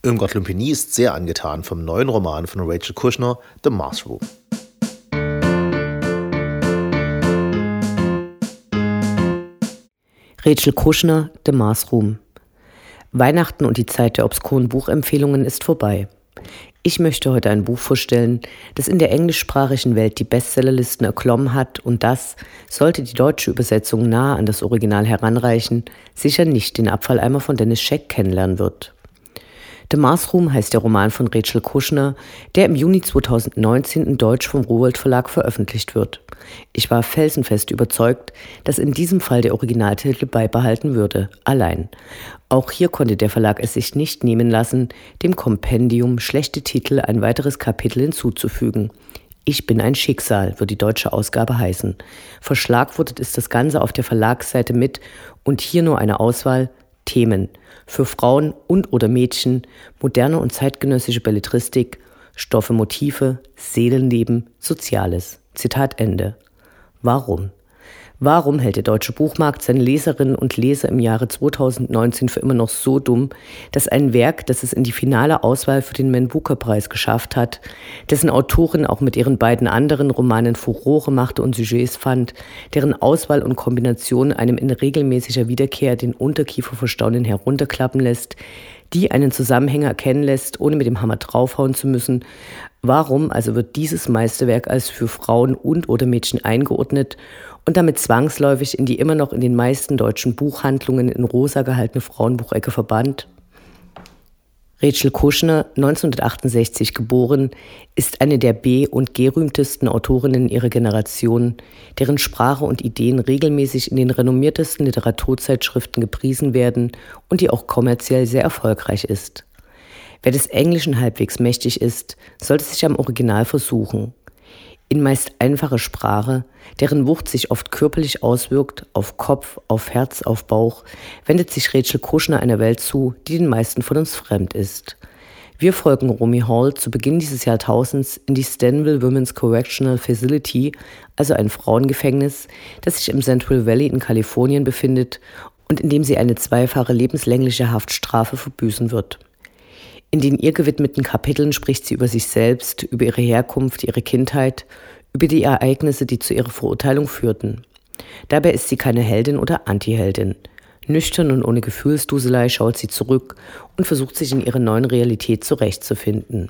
Irmgard Lumpini ist sehr angetan vom neuen Roman von Rachel Kushner, The Mars Room. Rachel Kushner, The Mars Room. Weihnachten und die Zeit der obskuren Buchempfehlungen ist vorbei. Ich möchte heute ein Buch vorstellen, das in der englischsprachigen Welt die Bestsellerlisten erklommen hat und das, sollte die deutsche Übersetzung nahe an das Original heranreichen, sicher nicht den Abfalleimer von Dennis Scheck kennenlernen wird. The Mars Room heißt der Roman von Rachel Kushner, der im Juni 2019 in Deutsch vom Rowohlt Verlag veröffentlicht wird. Ich war felsenfest überzeugt, dass in diesem Fall der Originaltitel beibehalten würde, allein. Auch hier konnte der Verlag es sich nicht nehmen lassen, dem Kompendium schlechte Titel ein weiteres Kapitel hinzuzufügen. Ich bin ein Schicksal, wird die deutsche Ausgabe heißen. Verschlagwortet ist das Ganze auf der Verlagsseite mit und hier nur eine Auswahl: Themen für Frauen und oder Mädchen, moderne und zeitgenössische Belletristik, Stoffe, Motive, Seelenleben, Soziales. Zitat Ende. Warum? Warum hält der deutsche Buchmarkt seine Leserinnen und Leser im Jahre 2019 für immer noch so dumm, dass ein Werk, das es in die finale Auswahl für den Man-Booker-Preis geschafft hat, dessen Autorin auch mit ihren beiden anderen Romanen Furore machte und Sujets fand, deren Auswahl und Kombination einem in regelmäßiger Wiederkehr den Unterkiefer vor Staunen herunterklappen lässt, die einen Zusammenhang erkennen lässt, ohne mit dem Hammer draufhauen zu müssen? Warum also wird dieses Meisterwerk als für Frauen und oder Mädchen eingeordnet und damit zwangsläufig in die immer noch in den meisten deutschen Buchhandlungen in rosa gehaltene Frauenbuchecke verbannt? Rachel Kushner, 1968 geboren, ist eine der B- und gerühmtesten Autorinnen ihrer Generation, deren Sprache und Ideen regelmäßig in den renommiertesten Literaturzeitschriften gepriesen werden und die auch kommerziell sehr erfolgreich ist. Wer des Englischen halbwegs mächtig ist, sollte sich am Original versuchen. In meist einfacher Sprache, deren Wucht sich oft körperlich auswirkt, auf Kopf, auf Herz, auf Bauch, wendet sich Rachel Kushner einer Welt zu, die den meisten von uns fremd ist. Wir folgen Romy Hall zu Beginn dieses Jahrtausends in die Stanville Women's Correctional Facility, also ein Frauengefängnis, das sich im Central Valley in Kalifornien befindet und in dem sie eine zweifache lebenslängliche Haftstrafe verbüßen wird. In den ihr gewidmeten Kapiteln spricht sie über sich selbst, über ihre Herkunft, ihre Kindheit, über die Ereignisse, die zu ihrer Verurteilung führten. Dabei ist sie keine Heldin oder Antiheldin. Nüchtern und ohne Gefühlsduselei schaut sie zurück und versucht sich in ihrer neuen Realität zurechtzufinden.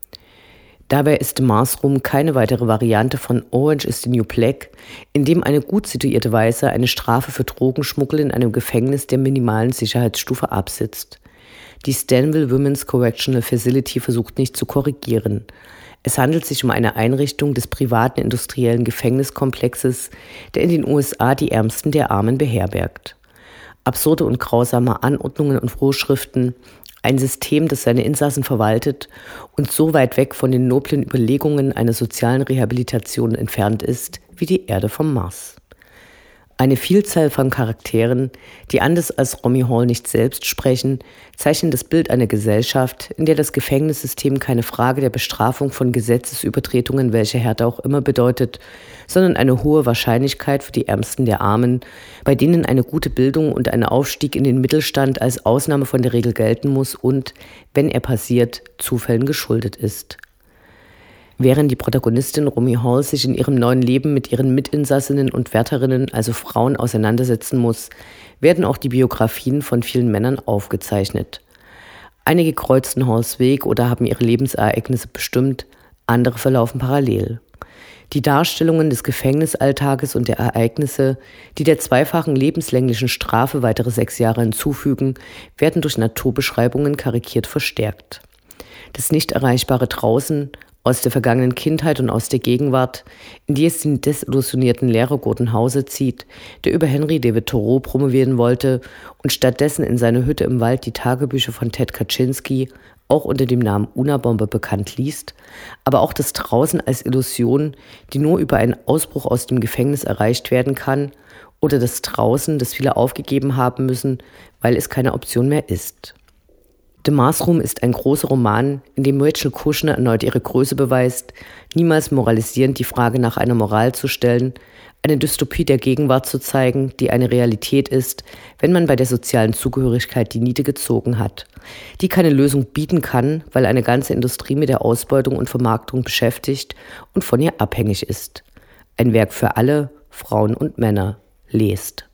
Dabei ist The Mars Room keine weitere Variante von Orange is the New Black, in dem eine gut situierte Weiße eine Strafe für Drogenschmuggel in einem Gefängnis der minimalen Sicherheitsstufe absitzt. Die Stanville Women's Correctional Facility versucht nicht zu korrigieren. Es handelt sich um eine Einrichtung des privaten industriellen Gefängniskomplexes, der in den USA die Ärmsten der Armen beherbergt. Absurde und grausame Anordnungen und Vorschriften, ein System, das seine Insassen verwaltet und so weit weg von den noblen Überlegungen einer sozialen Rehabilitation entfernt ist, wie die Erde vom Mars. Eine Vielzahl von Charakteren, die anders als Romy Hall nicht selbst sprechen, zeichnen das Bild einer Gesellschaft, in der das Gefängnissystem keine Frage der Bestrafung von Gesetzesübertretungen welcher Härte auch immer bedeutet, sondern eine hohe Wahrscheinlichkeit für die Ärmsten der Armen, bei denen eine gute Bildung und ein Aufstieg in den Mittelstand als Ausnahme von der Regel gelten muss und, wenn er passiert, Zufällen geschuldet ist. Während die Protagonistin Romy Hall sich in ihrem neuen Leben mit ihren Mitinsassinnen und Wärterinnen, also Frauen, auseinandersetzen muss, werden auch die Biografien von vielen Männern aufgezeichnet. Einige kreuzen Halls Weg oder haben ihre Lebensereignisse bestimmt, andere verlaufen parallel. Die Darstellungen des Gefängnisalltages und der Ereignisse, die der zweifachen lebenslänglichen Strafe weitere 6 Jahre hinzufügen, werden durch Naturbeschreibungen karikiert verstärkt. Das nicht erreichbare Draußen, aus der vergangenen Kindheit und aus der Gegenwart, in die es den desillusionierten Lehrer Gordon Hauser zieht, der über Henry David Thoreau promovieren wollte und stattdessen in seiner Hütte im Wald die Tagebücher von Ted Kaczynski, auch unter dem Namen Unabomber bekannt, liest, aber auch das Draußen als Illusion, die nur über einen Ausbruch aus dem Gefängnis erreicht werden kann, oder das Draußen, das viele aufgegeben haben müssen, weil es keine Option mehr ist. The Mars Room ist ein großer Roman, in dem Rachel Kushner erneut ihre Größe beweist, niemals moralisierend die Frage nach einer Moral zu stellen, eine Dystopie der Gegenwart zu zeigen, die eine Realität ist, wenn man bei der sozialen Zugehörigkeit die Niete gezogen hat, die keine Lösung bieten kann, weil eine ganze Industrie mit der Ausbeutung und Vermarktung beschäftigt und von ihr abhängig ist. Ein Werk für alle, Frauen und Männer. Lest.